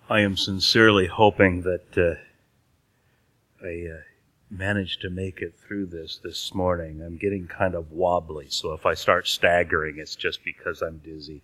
I am sincerely hoping that I manage to make it through this morning. I'm getting kind of wobbly, so if I start staggering, it's just because I'm dizzy.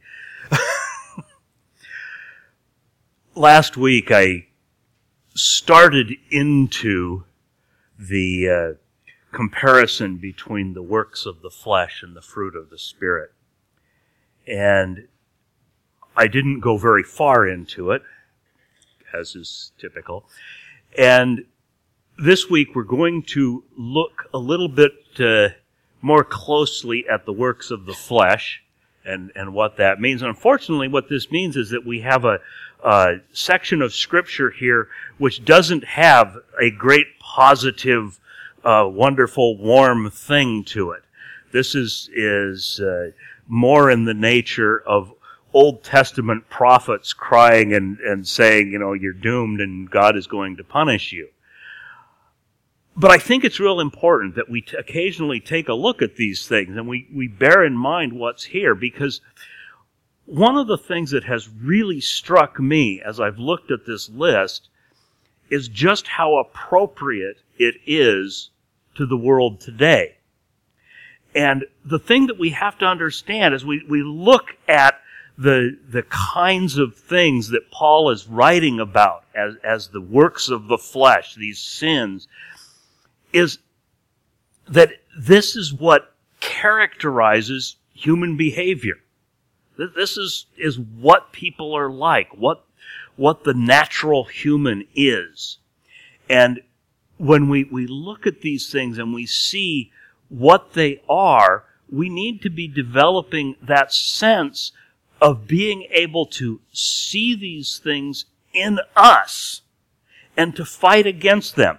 Last week, I started into the comparison between the works of the flesh and the fruit of the Spirit. And I didn't go very far into it, as is typical. And this week we're going to look a little bit more closely at the works of the flesh and what that means. And unfortunately, what this means is that we have a section of Scripture here which doesn't have a great positive, wonderful, warm thing to it. This is more in the nature of Old Testament prophets crying and saying, you're doomed and God is going to punish you. But I think it's real important that we occasionally take a look at these things and we bear in mind what's here, because one of the things that has really struck me as I've looked at this list is just how appropriate it is to the world today. And the thing that we have to understand is we look at the kinds of things that Paul is writing about as the works of the flesh, these sins, is that this is what characterizes human behavior. This is what people are like, what the natural human is. And when we look at these things and we see what they are, we need to be developing that sense of being able to see these things in us and to fight against them.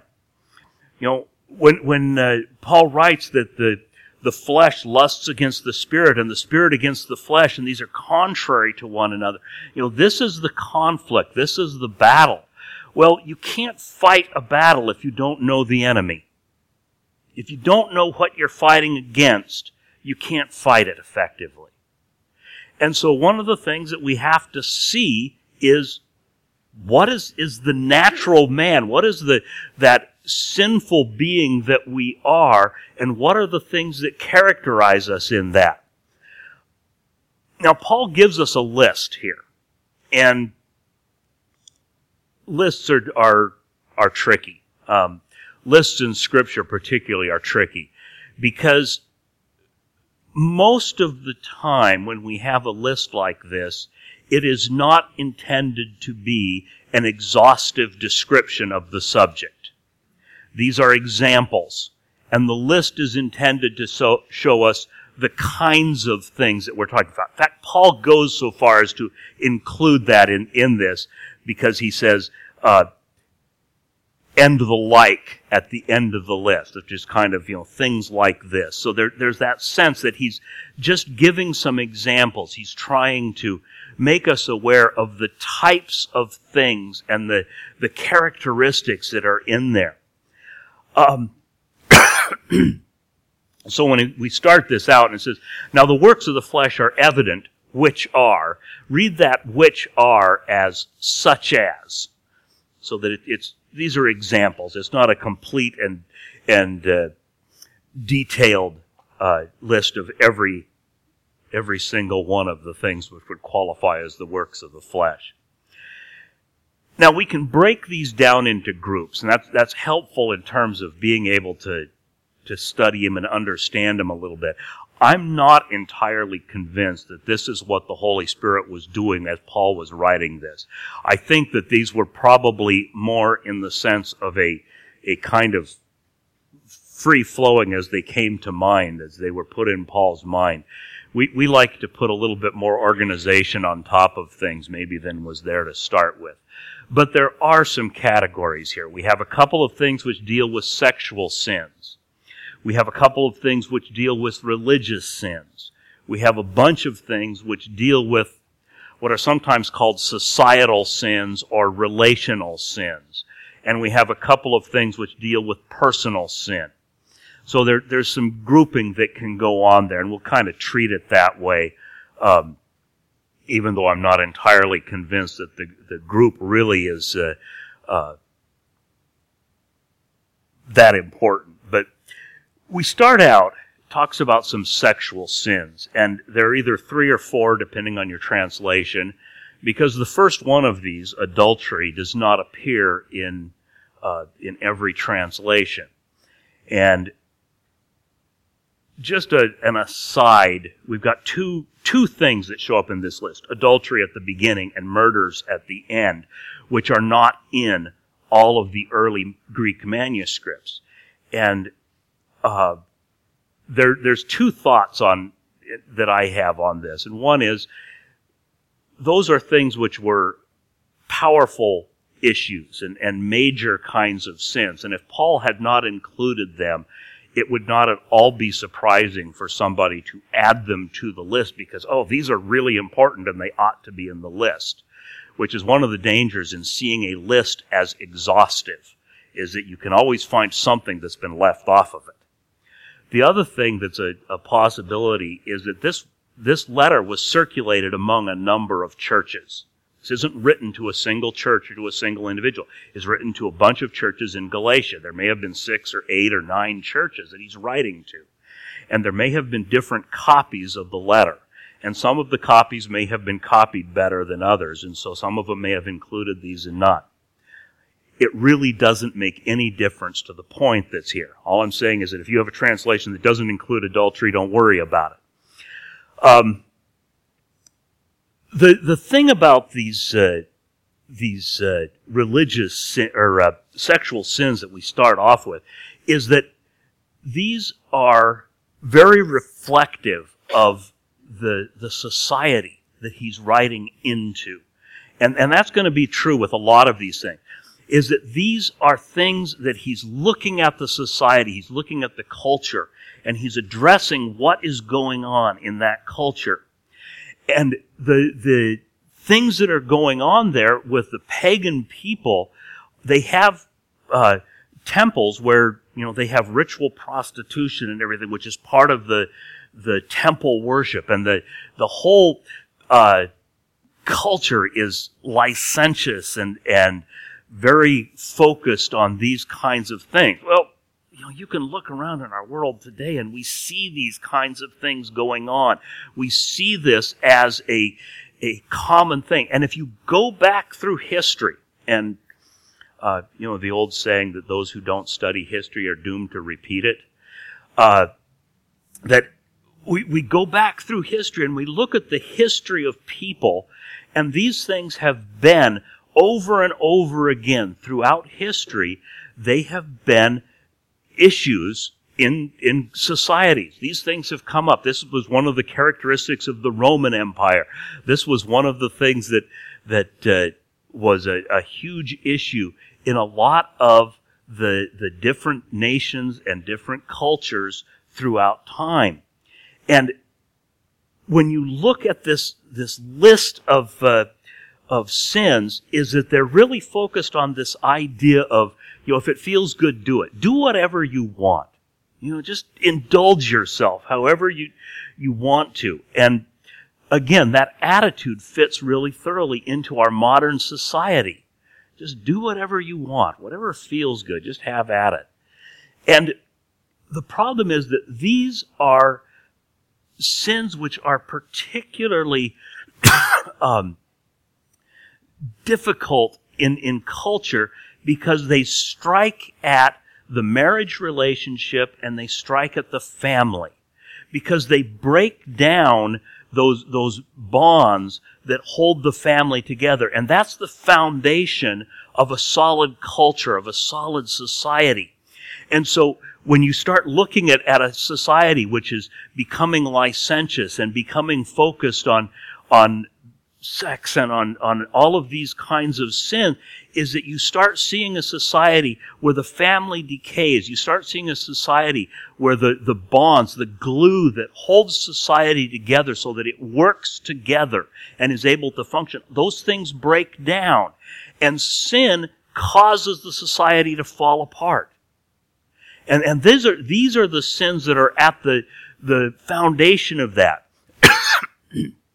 When Paul writes that the flesh lusts against the Spirit and the Spirit against the flesh, and these are contrary to one another, this is the conflict, this is the battle. Well, you can't fight a battle if you don't know the enemy. If you don't know what you're fighting against, you can't fight it effectively. And so one of the things that we have to see is what is the natural man? What is that sinful being that we are, and what are the things that characterize us in that? Now, Paul gives us a list here, and lists are tricky. Lists in Scripture particularly are tricky, because most of the time when we have a list like this, it is not intended to be an exhaustive description of the subject. These are examples, and the list is intended to show us the kinds of things that we're talking about. In fact, Paul goes so far as to include that in this, because he says, and the like at the end of the list, which is kind of, things like this. So there's that sense that he's just giving some examples. He's trying to make us aware of the types of things and the characteristics that are in there. So when we start this out and it says, now the works of the flesh are evident, which are, read that which are as such as, so that these are examples. It's not a complete and detailed list of every single one of the things which would qualify as the works of the flesh. Now, we can break these down into groups, and that's helpful in terms of being able to study them and understand them a little bit. I'm not entirely convinced that this is what the Holy Spirit was doing as Paul was writing this. I think that these were probably more in the sense of a kind of free-flowing as they came to mind, as they were put in Paul's mind. We like to put a little bit more organization on top of things maybe than was there to start with. But there are some categories here. We have a couple of things which deal with sexual sins. We have a couple of things which deal with religious sins. We have a bunch of things which deal with what are sometimes called societal sins or relational sins. And we have a couple of things which deal with personal sin. So there's some grouping that can go on there, and we'll kind of treat it that way even though I'm not entirely convinced that the group really is that important. But we start out, talks about some sexual sins, and there are either 3 or 4, depending on your translation, because the first one of these, adultery, does not appear in every translation. And just an aside, we've got two things that show up in this list: adultery at the beginning and murders at the end, which are not in all of the early Greek manuscripts. And there's 2 thoughts that I have on this. And one is, those are things which were powerful issues and major kinds of sins. And if Paul had not included them, it would not at all be surprising for somebody to add them to the list because, these are really important and they ought to be in the list, which is one of the dangers in seeing a list as exhaustive, is that you can always find something that's been left off of it. The other thing that's a possibility is that this letter was circulated among a number of churches. This isn't written to a single church or to a single individual. It's written to a bunch of churches in Galatia. There may have been 6 or 8 or 9 churches that he's writing to. And there may have been different copies of the letter. And some of the copies may have been copied better than others, and so some of them may have included these and not. It really doesn't make any difference to the point that's here. All I'm saying is that if you have a translation that doesn't include adultery, don't worry about it. The thing about these religious sin, or sexual sins that we start off with is that these are very reflective of the society that he's writing into. And that's going to be true with a lot of these things, is that these are things that he's looking at the society, he's looking at the culture, and he's addressing what is going on in that culture. And the things that are going on there with the pagan people, they have temples where, they have ritual prostitution and everything, which is part of the temple worship. And the whole culture is licentious and very focused on these kinds of things. Well, you can look around in our world today and we see these kinds of things going on. We see this as a common thing. And if you go back through history, and the old saying that those who don't study history are doomed to repeat it, that we go back through history and we look at the history of people, and these things have been over and over again throughout history. They have been issues in societies. These things have come up. This was one of the characteristics of the Roman Empire. This was one of the things that was a huge issue in a lot of the different nations and different cultures throughout time. And when you look at this list of sins, is that they're really focused on this idea of, if it feels good, do it. Do whatever you want. Just indulge yourself however you want to. And again, that attitude fits really thoroughly into our modern society. Just do whatever you want. Whatever feels good, just have at it. And the problem is that these are sins which are particularly difficult in culture, because they strike at the marriage relationship and they strike at the family, because they break down those bonds that hold the family together. And that's the foundation of a solid culture, of a solid society. And so when you start looking at a society which is becoming licentious and becoming focused on sex and on all of these kinds of sin, is that you start seeing a society where the family decays. You start seeing a society where the bonds, the glue that holds society together so that it works together and is able to function, those things break down. And sin causes the society to fall apart. And these are the sins that are at the foundation of that.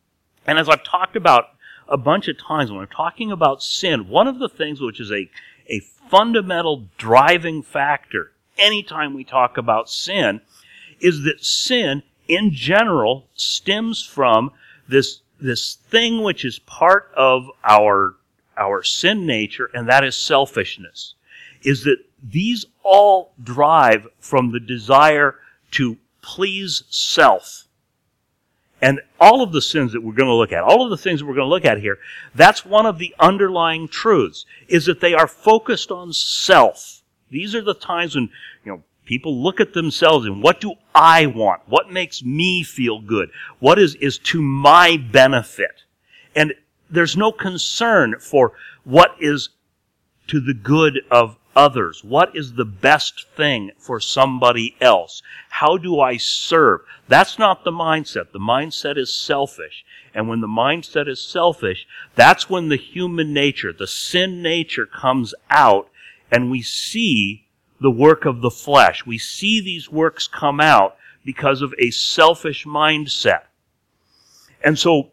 And as I've talked about a bunch of times, when I'm talking about sin, one of the things which is a fundamental driving factor anytime we talk about sin is that sin, in general, stems from this thing which is part of our sin nature, and that is selfishness. Is that these all drive from the desire to please self. And all of the sins that we're going to look at, all of the things that we're going to look at here, that's one of the underlying truths, is that they are focused on self. These are the times when, people look at themselves and what do I want? What makes me feel good? What is to my benefit? And there's no concern for what is to the good of others. What is the best thing for somebody else? How do I serve? That's not the mindset. The mindset is selfish. And when the mindset is selfish, that's when the human nature, the sin nature comes out, and we see the work of the flesh. We see these works come out because of a selfish mindset. And so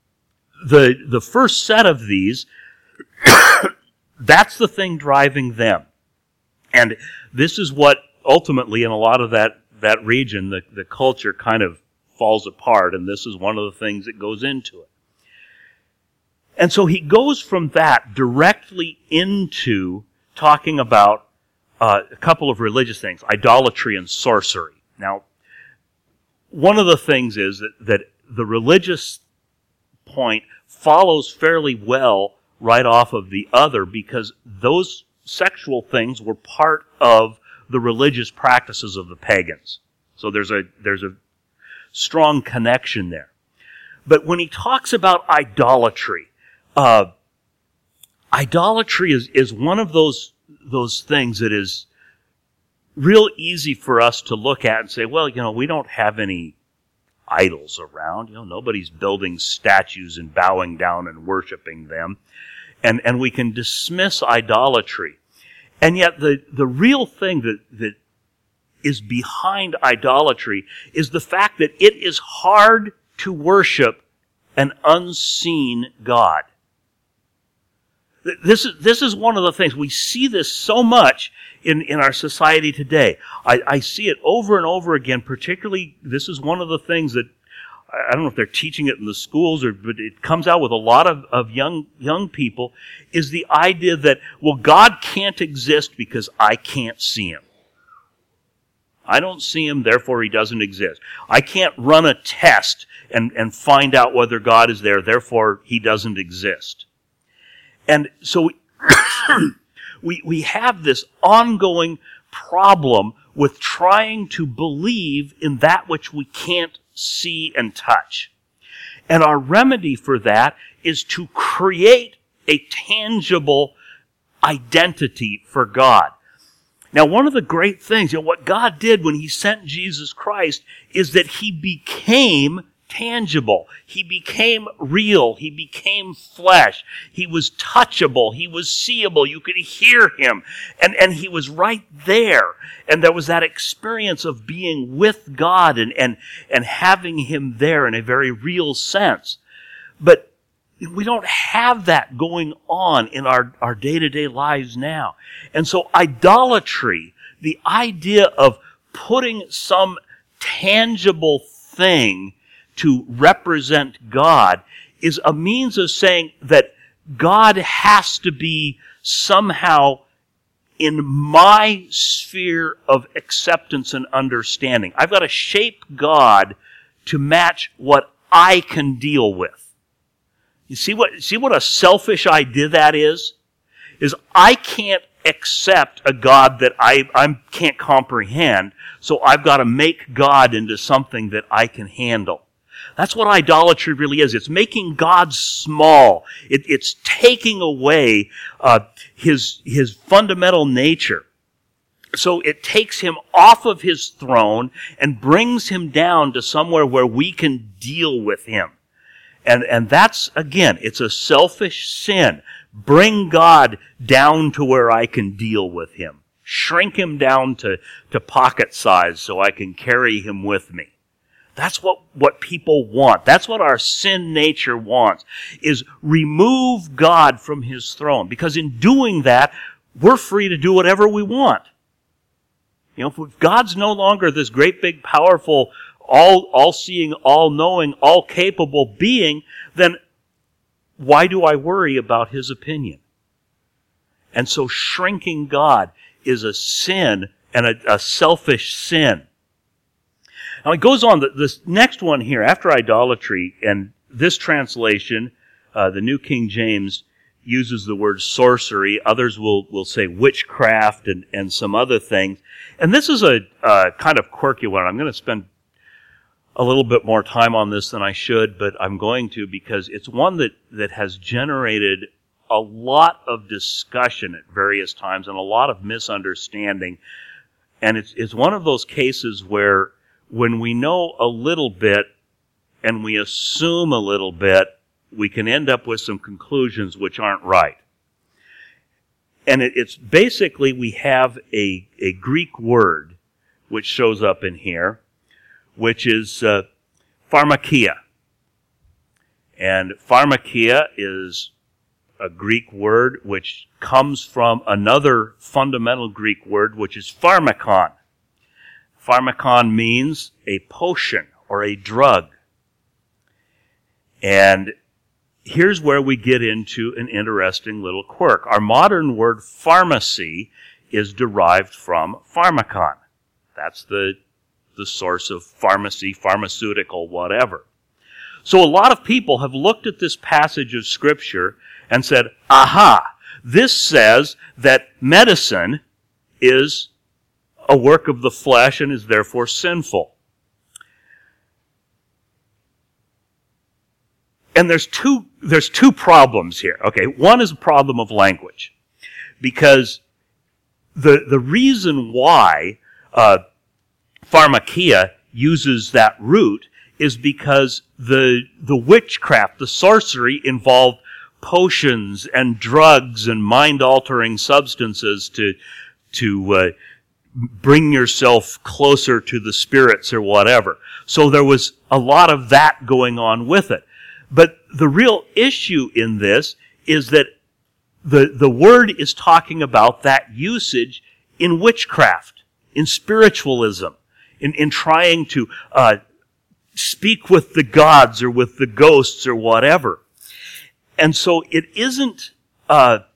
the first set of these, that's the thing driving them. And this is what ultimately in a lot of that region, the culture kind of falls apart, and this is one of the things that goes into it. And so he goes from that directly into talking about a couple of religious things, idolatry and sorcery. Now, one of the things is that the religious point follows fairly well right off of the other, because those sexual things were part of the religious practices of the pagans. So there's a strong connection there. But when he talks about idolatry, idolatry is one of those things that is real easy for us to look at and say, well, we don't have any idols around. Nobody's building statues and bowing down and worshiping them. And we can dismiss idolatry. And yet the real thing that is behind idolatry is the fact that it is hard to worship an unseen God. This is one of the things. We see this so much in our society today. I see it over and over again, particularly this is one of the things that, I don't know if they're teaching it in the schools, but it comes out with a lot of young people, is the idea that, well, God can't exist because I can't see Him. I don't see Him, therefore He doesn't exist. I can't run a test and find out whether God is there, therefore He doesn't exist. And so we have this ongoing problem with trying to believe in that which we can't see and touch. And our remedy for that is to create a tangible identity for God. Now, one of the great things, what God did when He sent Jesus Christ is that He became tangible. He became real. He became flesh. He was touchable. He was seeable. You could hear Him. And He was right there. And there was that experience of being with God and having Him there in a very real sense. But we don't have that going on in our day-to-day lives now. And so idolatry, the idea of putting some tangible thing to represent God, is a means of saying that God has to be somehow in my sphere of acceptance and understanding. I've got to shape God to match what I can deal with. You see what a selfish idea that is? Is I can't accept a God that I can't comprehend, so I've got to make God into something that I can handle. That's what idolatry really is. It's making God small. It's taking away His fundamental nature. So it takes Him off of His throne and brings Him down to somewhere where we can deal with Him. And that's, again, it's a selfish sin. Bring God down to where I can deal with Him. Shrink Him down to pocket size so I can carry Him with me. That's what people want. That's what our sin nature wants, is remove God from his throne. Because in doing that, we're free to do whatever we want. If God's no longer this great, big, powerful, all-seeing, all-knowing, all-capable being, then why do I worry about his opinion? And so shrinking God is a sin, and a selfish sin. Now it goes on, this next one here, after idolatry, and this translation, the New King James, uses the word sorcery. Others will say witchcraft and some other things. And this is a kind of quirky one. I'm going to spend a little bit more time on this than I should, but I'm going to, because it's one that has generated a lot of discussion at various times and a lot of misunderstanding. And it's one of those cases where when we know a little bit and we assume a little bit, we can end up with some conclusions which aren't right. And it's basically, we have a Greek word which shows up in here, which is pharmakia. And pharmakia is a Greek word which comes from another fundamental Greek word, which is pharmakon. Pharmakon means a potion or a drug. And here's where we get into an interesting little quirk. Our modern word pharmacy is derived from pharmakon. That's the source of pharmacy, pharmaceutical, whatever. So a lot of people have looked at this passage of Scripture and said, aha, this says that medicine is a work of the flesh and is therefore sinful. And there's two problems here. Okay, one is a problem of language, because the reason why pharmakia uses that root is because the witchcraft, the sorcery, involved potions and drugs and mind-altering substances to bring yourself closer to the spirits or whatever. So there was a lot of that going on with it. But the real issue in this is that the word is talking about that usage in witchcraft, in spiritualism, in trying to speak with the gods or with the ghosts or whatever. And so it isn't a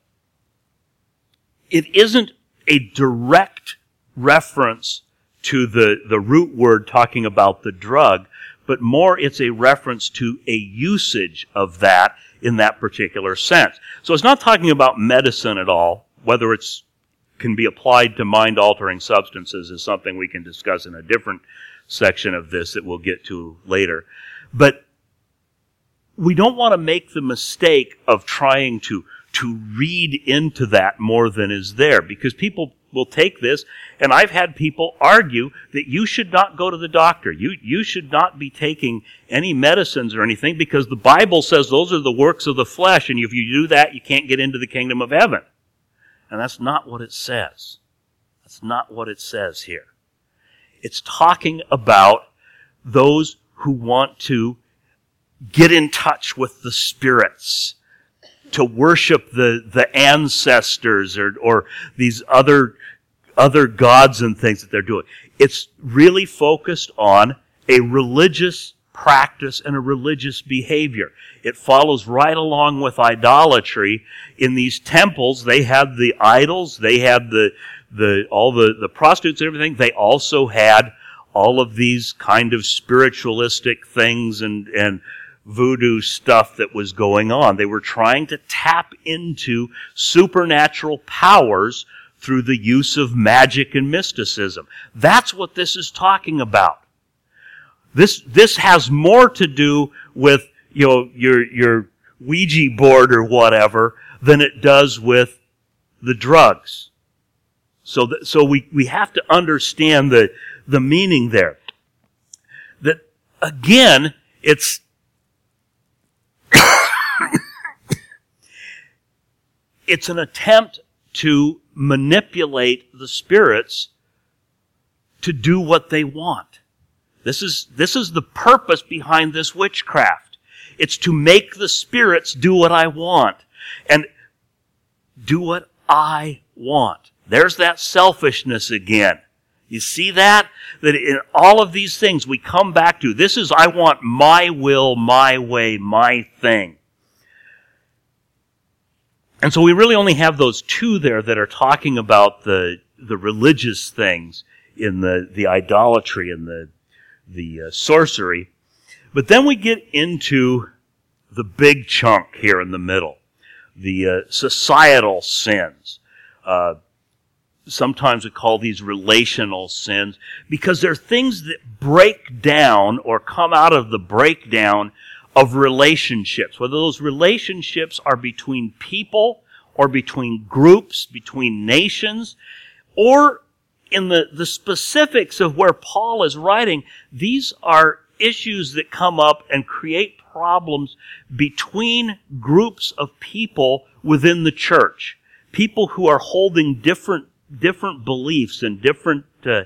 direct reference to the root word talking about the drug, but more it's a reference to a usage of that in that particular sense. So it's not talking about medicine at all. Whether it's can be applied to mind-altering substances is something we can discuss in a different section of this that we'll get to later. But we don't want to make the mistake of trying to read into that more than is there, because people will take this, and I've had people argue that you should not go to the doctor. You should not be taking any medicines or anything, because the Bible says those are the works of the flesh, and if you do that, you can't get into the kingdom of heaven. And that's not what it says. That's not what it says here. It's talking about those who want to get in touch with the spirits, to worship the ancestors or these other gods and things that they're doing. It's really focused on a religious practice and a religious behavior. It follows right along with idolatry. In these temples, they had the idols, they had all the prostitutes and everything. They also had all of these kind of spiritualistic things and voodoo stuff that was going on. They were trying to tap into supernatural powers through the use of magic and mysticism. That's what this is talking about. This has more to do with your Ouija board or whatever than it does with the drugs. So we have to understand the meaning there. That again, it's it's an attempt to manipulate the spirits to do what they want. This is the purpose behind this witchcraft. It's to make the spirits do what I want. And do what I want. There's that selfishness again. You see that? That in all of these things we come back to, this is, I want my will, my way, my thing. And so we really only have those two there that are talking about the religious things in the idolatry and the sorcery. But then we get into the big chunk here in the middle, the societal sins. Sometimes we call these relational sins because they're things that break down or come out of the breakdown of relationships, whether those relationships are between people or between groups, between nations, or in the specifics of where Paul is writing, these are issues that come up and create problems between groups of people within the church. People who are holding different beliefs and different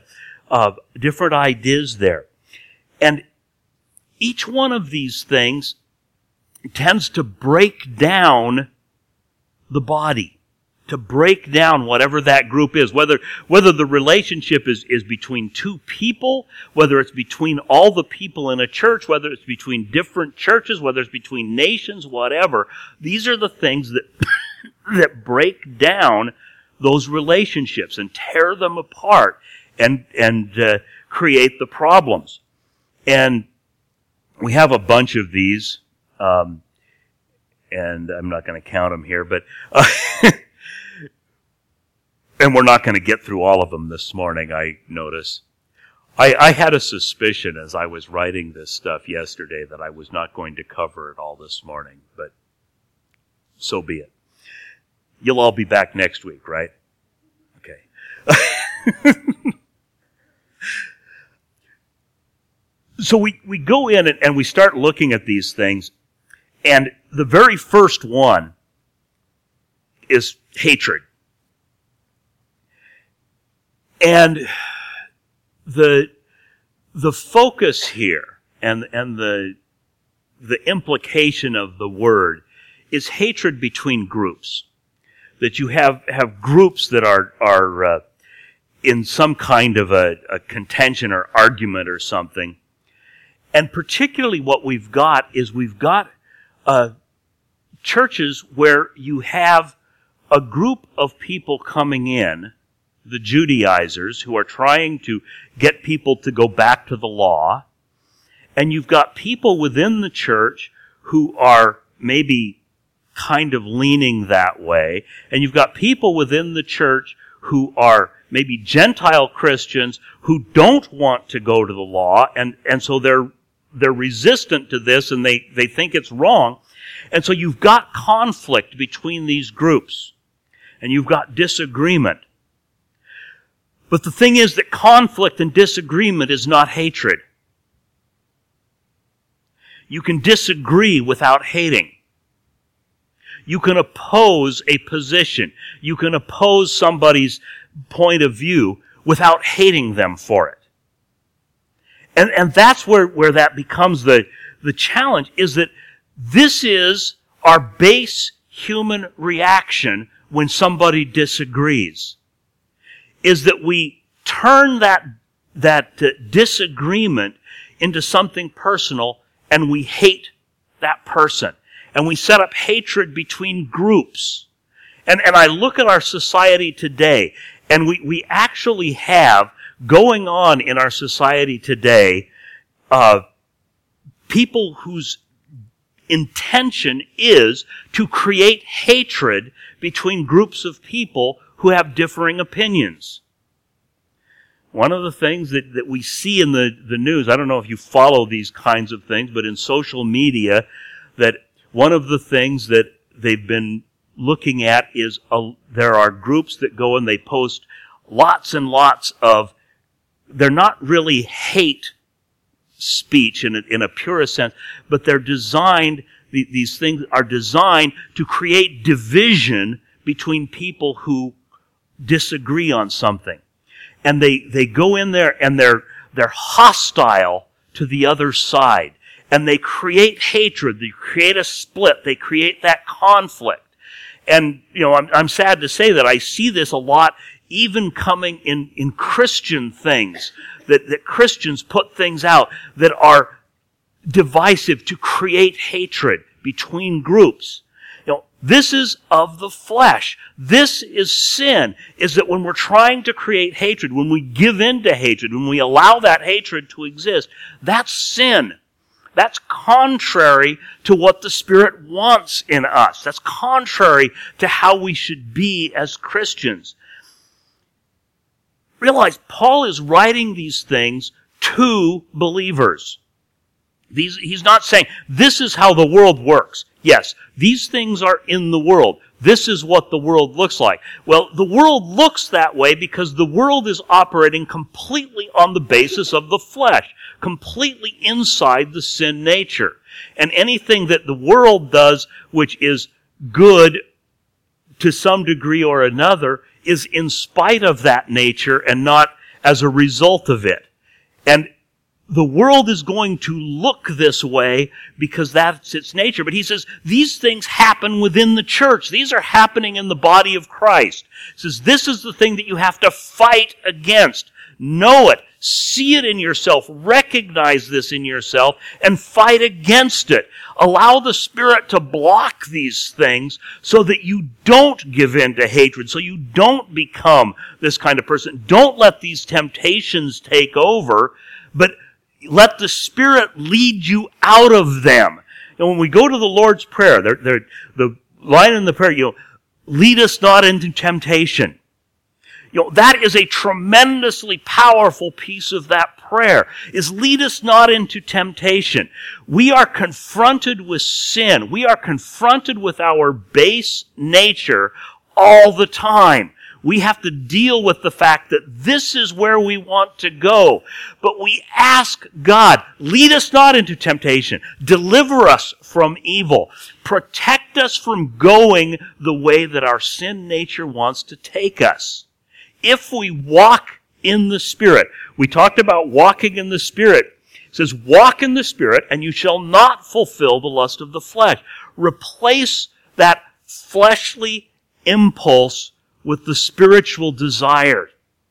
ideas there. And each one of these things tends to break down the body, to break down whatever that group is, whether the relationship is between two people, whether it's between all the people in a church, whether it's between different churches, whether it's between nations, whatever. These are the things that that break down those relationships and tear them apart and create the problems. And we have a bunch of these, and I'm not going to count them here, but and we're not going to get through all of them this morning, I notice. I had a suspicion as I was writing this stuff yesterday that I was not going to cover it all this morning, but so be it. You'll all be back next week, right? Okay. So we go in and we start looking at these things, and the very first one is hatred. And the focus here and the implication of the word is hatred between groups. That you have groups that are in some kind of a contention or argument or something. And particularly what we've got is we've got churches where you have a group of people coming in, the Judaizers, who are trying to get people to go back to the law. And you've got people within the church who are maybe kind of leaning that way. And you've got people within the church who are maybe Gentile Christians who don't want to go to the law, and so they're resistant to this and they think it's wrong. And so you've got conflict between these groups. And you've got disagreement. But the thing is that conflict and disagreement is not hatred. You can disagree without hating. You can oppose a position. You can oppose somebody's point of view without hating them for it. And that's where that becomes the challenge, is that this is our base human reaction when somebody disagrees. Is that we turn that disagreement into something personal and we hate that person. And we set up hatred between groups. And I look at our society today, and we actually have going on in our society today people whose intention is to create hatred between groups of people who have differing opinions. One of the things that we see in the news, I don't know if you follow these kinds of things, but in social media, that one of the things that they've been looking at is there are groups that go and they post lots and lots of, they're not really hate speech in a purest sense, but they're designed, these things are designed to create division between people who disagree on something. And they go in there and they're they're hostile to the other side. And they create hatred, they create a split, they create that conflict. And, I'm sad to say that I see this a lot even coming in Christian things, that Christians put things out that are divisive to create hatred between groups. This is of the flesh. This is sin, is that when we're trying to create hatred, when we give in to hatred, when we allow that hatred to exist, that's sin. That's contrary to what the Spirit wants in us. That's contrary to how we should be as Christians. Realize, Paul is writing these things to believers. He's not saying, this is how the world works. Yes, these things are in the world. This is what the world looks like. Well, the world looks that way because the world is operating completely on the basis of the flesh, completely inside the sin nature. And anything that the world does which is good to some degree or another is in spite of that nature and not as a result of it. And the world is going to look this way because that's its nature. But he says, these things happen within the church. These are happening in the body of Christ. He says, this is the thing that you have to fight against. Know it. See it in yourself. Recognize this in yourself and fight against it. Allow the Spirit to block these things so that you don't give in to hatred, so you don't become this kind of person. Don't let these temptations take over, but let the Spirit lead you out of them. And when we go to the Lord's Prayer, the line in the prayer, lead us not into temptation. That is a tremendously powerful piece of that prayer, is lead us not into temptation. We are confronted with sin. We are confronted with our base nature all the time. We have to deal with the fact that this is where we want to go. But we ask God, lead us not into temptation. Deliver us from evil. Protect us from going the way that our sin nature wants to take us. If we walk in the Spirit, we talked about walking in the Spirit. It says, walk in the Spirit, and you shall not fulfill the lust of the flesh. Replace that fleshly impulse with the spiritual desire.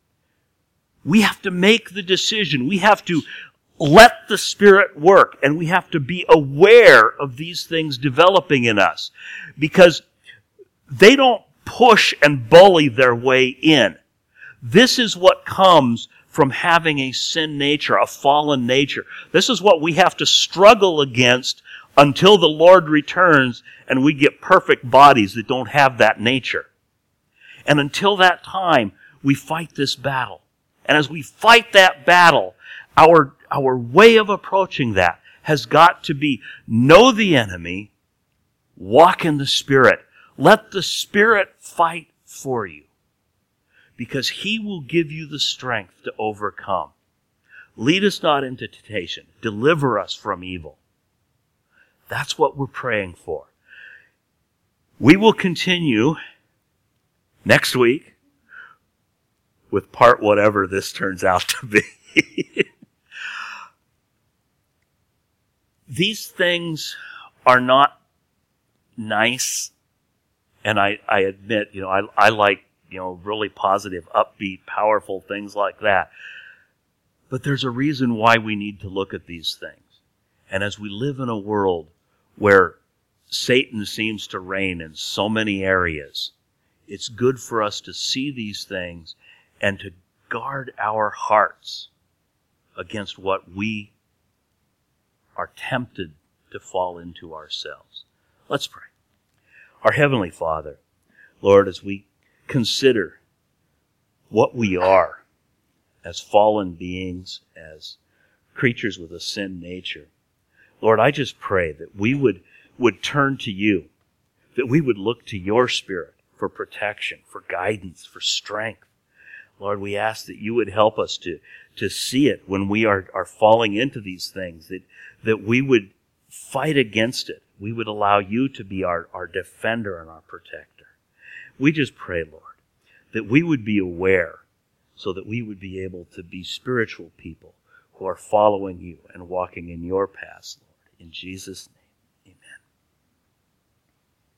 We have to make the decision. We have to let the Spirit work, and we have to be aware of these things developing in us, because they don't push and bully their way in. This is what comes from having a sin nature, a fallen nature. This is what we have to struggle against until the Lord returns and we get perfect bodies that don't have that nature. And until that time, we fight this battle. And as we fight that battle, our way of approaching that has got to be, know the enemy, walk in the Spirit. Let the Spirit fight for you, because He will give you the strength to overcome. Lead us not into temptation. Deliver us from evil. That's what we're praying for. We will continue next week with part whatever this turns out to be. These things are not nice, and I admit, I like, really positive, upbeat, powerful things like that. But there's a reason why we need to look at these things. And as we live in a world where Satan seems to reign in so many areas, it's good for us to see these things and to guard our hearts against what we are tempted to fall into ourselves. Let's pray. Our Heavenly Father, Lord, as we consider what we are as fallen beings, as creatures with a sin nature, Lord, I just pray that we would turn to You, that we would look to Your Spirit for protection, for guidance, for strength. Lord, we ask that You would help us to see it when we are falling into these things, that we would fight against it. We would allow You to be our defender and our protector. We just pray, Lord, that we would be aware so that we would be able to be spiritual people who are following you and walking in your paths, Lord. In Jesus' name.